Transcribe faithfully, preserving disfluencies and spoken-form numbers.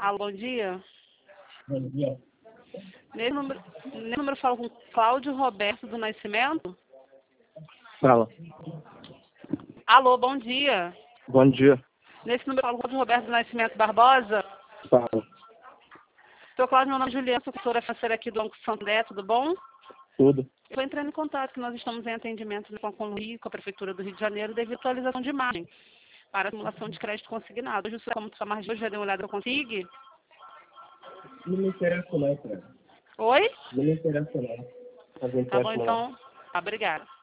Alô, bom dia. Bom dia. Nesse número, nesse número eu falo com Cláudio Roberto do Nascimento. Fala. Alô, bom dia. Bom dia. Nesse número eu falo com Cláudio Roberto do Nascimento Barbosa. Fala. Seu Cláudio, meu nome é Juliana, sou consultora financeira aqui do Banco Santander, tudo bom? Tudo. Eu estou entrando em contato que nós estamos em atendimento com a Conluí, com a Prefeitura do Rio de Janeiro, devido à atualização de imagem para a simulação de crédito consignado. Hoje, como sua margem hoje já deu uma olhada, eu consigo? Não me interessa não, cara. Oi? Não me interessa não. Não me Tá bom, interessa não. então. Tá, obrigada.